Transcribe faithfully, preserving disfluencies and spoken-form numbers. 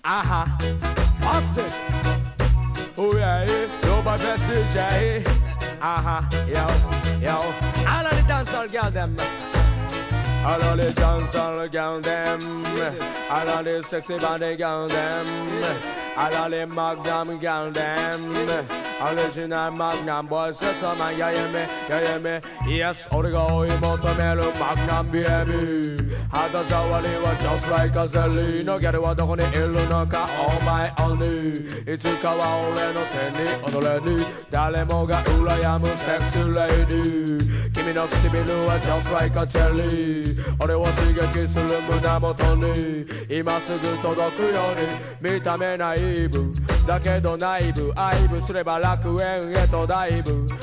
Uh-huh. What's this? Oh yeah, you're my best D J. Uh-huh, yo, yo. All of the dancehall girl them. All of the dancehall girl them. All of the sexy body girl them. All of the magnum girl them. Original magnum boys, yes, oh man, yeah, yeah, me, yeah, yeah, me. Yes, all the go, you motor mellow magnum baby. How does our live just like a zelly? No get what on the illu no ka all my only. It's a kawa no tenny on the lady. Dale moga ula yamu sexy lady. Kimi no kitibilu is just like a jelly. Ore wa shige kisu muna motoni. Ima sugu todoku yori. Mitame naibu. だけど内部愛撫すれば楽園へとダイブ